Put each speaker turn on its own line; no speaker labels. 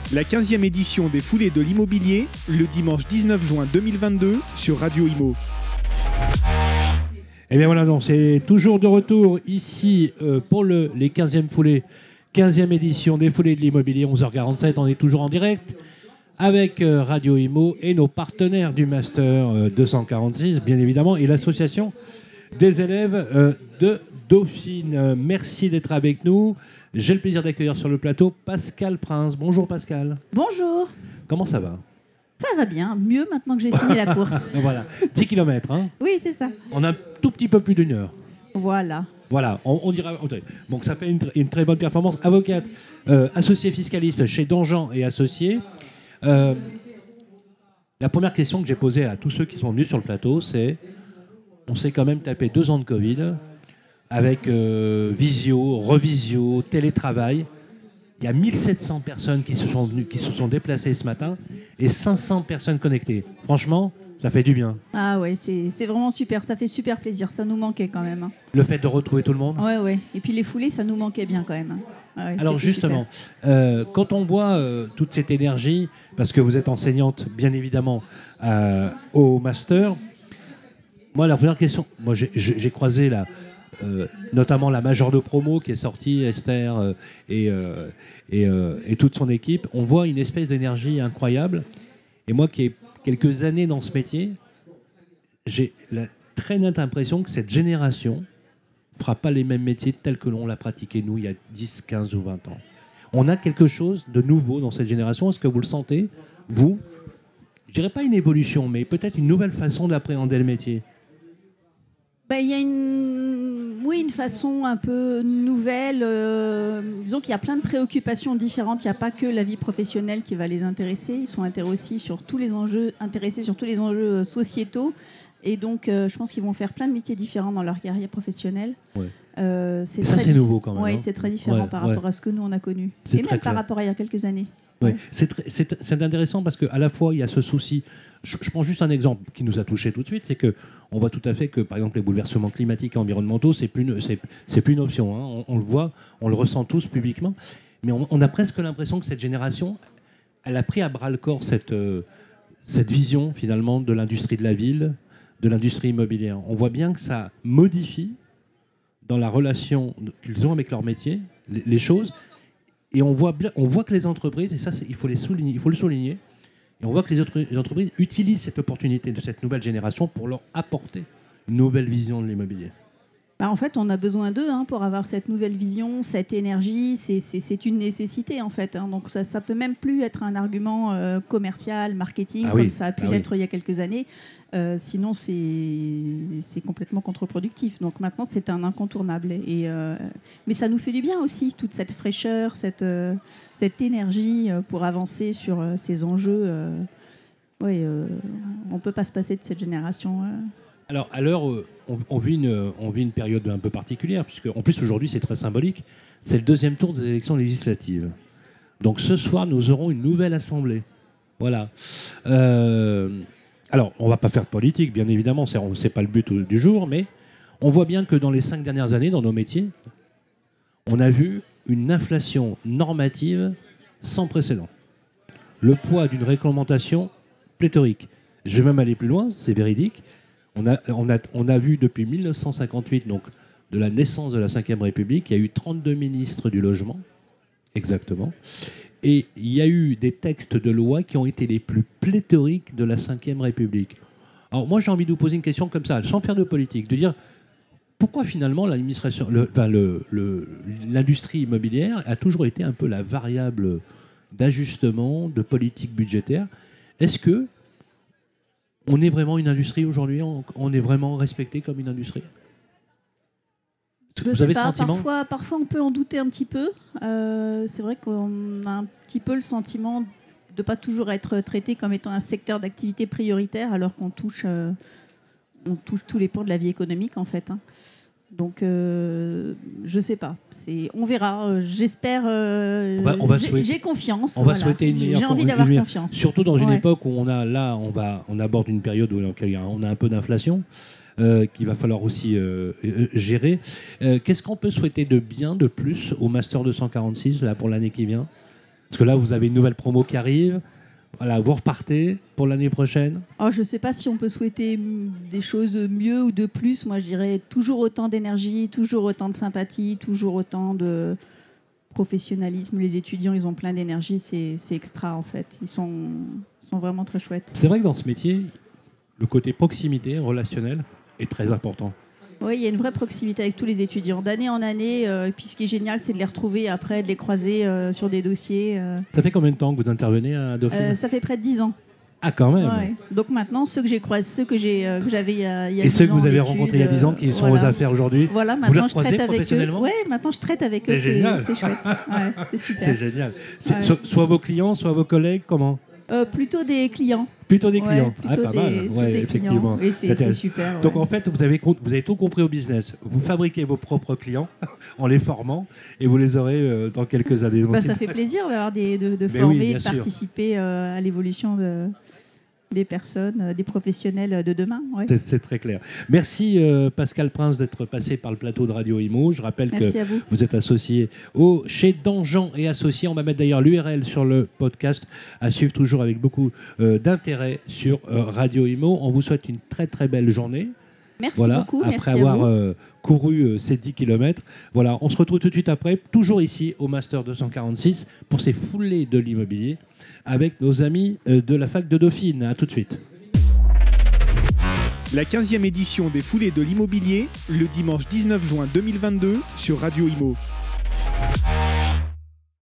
La 15e édition des Foulées de l'immobilier, le dimanche 19 juin 2022 sur Radio Imo.
Et bien voilà, donc c'est toujours de retour ici pour les 15e foulées, 15e édition des Foulées de l'immobilier, 11h47. On est toujours en direct avec Radio Imo et nos partenaires du Master 246, bien évidemment, et l'association des élèves de Dauphine. Merci d'être avec nous. J'ai le plaisir d'accueillir sur le plateau Pascal Prince. Bonjour Pascal.
Bonjour.
Comment ça va ?
Ça va bien, mieux maintenant que j'ai fini la course.
Voilà, 10 km. Hein.
Oui, c'est ça.
On a un tout petit peu plus d'une heure.
Voilà.
Voilà, on dira. Donc ça fait une très bonne performance. Avocate, associée fiscaliste chez Dangean et Associés. La première question que j'ai posée à tous ceux qui sont venus sur le plateau, c'est on s'est quand même tapé 2 ans de Covid avec visio, revisio, télétravail. Il y a 1700 personnes qui se sont déplacées ce matin et 500 personnes connectées. Franchement, ça fait du bien.
Ah ouais, c'est vraiment super, ça fait super plaisir, ça nous manquait quand même.
Le fait de retrouver tout le monde.
Ouais. Et puis les foulées, ça nous manquait bien quand même. Ouais,
alors justement, quand on voit toute cette énergie, parce que vous êtes enseignante bien évidemment au master, moi la première question, j'ai croisé notamment la majeure de promo qui est sortie, Esther et toute son équipe. On voit une espèce d'énergie incroyable. Et moi qui ai quelques années dans ce métier, j'ai la très nette impression que cette génération ne fera pas les mêmes métiers tels que l'on l'a pratiqué nous il y a 10, 15 ou 20 ans. On a quelque chose de nouveau dans cette génération. Est-ce que vous le sentez, vous ? Je dirais pas une évolution, mais peut-être une nouvelle façon d'appréhender le métier.
Il y a une façon un peu nouvelle. Disons qu'il y a plein de préoccupations différentes. Il n'y a pas que la vie professionnelle qui va les intéresser. Ils sont intéressés sur tous les enjeux sociétaux. Et donc, je pense qu'ils vont faire plein de métiers différents dans leur carrière professionnelle.
Ouais. C'est nouveau quand même.
Oui, c'est très différent par rapport à ce que nous, on a connu. Et même par rapport à il y a quelques années.
Ouais. C'est intéressant parce qu'à la fois, il y a ce souci. Je prends juste un exemple qui nous a touché tout de suite, c'est qu'on voit tout à fait que, par exemple, les bouleversements climatiques et environnementaux, c'est plus une option. Hein. On le voit, on le ressent tous publiquement. Mais on a presque l'impression que cette génération, elle a pris à bras-le-corps cette vision, finalement, de l'industrie de la ville, de l'industrie immobilière. On voit bien que ça modifie, dans la relation qu'ils ont avec leur métier, les choses. Et on voit que les entreprises, et ça il faut le souligner, et on voit que les entreprises utilisent cette opportunité de cette nouvelle génération pour leur apporter une nouvelle vision de l'immobilier.
En fait, on a besoin d'eux pour avoir cette nouvelle vision, cette énergie. C'est une nécessité, en fait. Donc, ça peut même plus être un argument commercial, marketing, comme ça a pu l'être il y a quelques années. Sinon, c'est complètement contre-productif. Donc, maintenant, c'est un incontournable. Mais ça nous fait du bien aussi, toute cette fraîcheur, cette énergie pour avancer sur ces enjeux. On ne peut pas se passer de cette génération.
Alors, à l'heure, on vit une période un peu particulière, puisque en plus aujourd'hui c'est très symbolique, c'est le 2e tour des élections législatives. Donc ce soir, nous aurons une nouvelle assemblée. Voilà. Alors, on ne va pas faire de politique, bien évidemment, c'est pas le but du jour, mais on voit bien que dans les 5 dernières années, dans nos métiers, on a vu une inflation normative sans précédent. Le poids d'une réglementation pléthorique. Je vais même aller plus loin, c'est véridique. On a vu depuis 1958, donc de la naissance de la Ve République, il y a eu 32 ministres du logement, exactement. Et il y a eu des textes de loi qui ont été les plus pléthoriques de la Ve République. Alors moi, j'ai envie de vous poser une question comme ça, sans faire de politique, de dire pourquoi finalement l'administration, l'industrie immobilière a toujours été un peu la variable d'ajustement, de politique budgétaire. Est-ce que on est vraiment une industrie aujourd'hui ? On est vraiment respecté comme une industrie ? Vous avez ce sentiment ?
Parfois, on peut en douter un petit peu. C'est vrai qu'on a un petit peu le sentiment de ne pas toujours être traité comme étant un secteur d'activité prioritaire, alors qu'on touche tous les pans de la vie économique, en fait. Donc, je sais pas. On verra. J'espère. J'ai confiance.
On va souhaiter une meilleure.
J'ai envie d'avoir confiance.
Surtout dans une époque où on aborde une période où on a un peu d'inflation qu'il va falloir aussi gérer. Qu'est-ce qu'on peut souhaiter de bien, de plus, au Master 246 là pour l'année qui vient ? Parce que là, vous avez une nouvelle promo qui arrive. Voilà, vous repartez pour l'année prochaine.
Je ne sais pas si on peut souhaiter des choses mieux ou de plus. Moi, je dirais toujours autant d'énergie, toujours autant de sympathie, toujours autant de professionnalisme. Les étudiants, ils ont plein d'énergie. C'est extra, en fait. Ils sont vraiment très chouettes.
C'est vrai que dans ce métier, le côté proximité, relationnel, est très important.
Oui, il y a une vraie proximité avec tous les étudiants, d'année en année. Et puis ce qui est génial, c'est de les retrouver après, de les croiser sur des dossiers.
Ça fait combien de temps que vous intervenez à Dauphine ?
Ça fait près de 10 ans.
Ah, quand même.
Ouais. Donc maintenant, ceux que j'ai croisés, ceux que j'avais il y a 10 ans.
Et ceux que vous avez rencontrés il y a 10 ans qui sont aux affaires aujourd'hui.
Voilà, maintenant je traite avec eux. Oui, maintenant je traite avec eux.
C'est génial.
C'est chouette. Ouais, c'est super.
C'est génial. Soit vos clients, soit vos collègues, comment ?
Plutôt des clients.
Plutôt des clients.
Plutôt
pas mal. Effectivement.
Et c'est super. Ouais.
Donc en fait, vous avez tout compris au business. Vous fabriquez vos propres clients en les formant et vous les aurez dans quelques années.
Ça fait plaisir d'avoir de former, de participer à l'évolution des personnes, des professionnels de demain. Ouais.
C'est très clair. Merci Pascal Prince d'être passé par le plateau de Radio Imo. Je rappelle que vous êtes associé chez Dangean et Associés. On va mettre d'ailleurs l'URL sur le podcast à suivre toujours avec beaucoup d'intérêt sur Radio Imo. On vous souhaite une très très belle journée.
Merci beaucoup.
Après avoir couru ces 10 km. Voilà, on se retrouve tout de suite après, toujours ici au Master 246 pour ces foulées de l'immobilier avec nos amis de la fac de Dauphine. À tout de suite.
La 15e édition des foulées de l'immobilier, le dimanche 19 juin 2022 sur Radio Imo.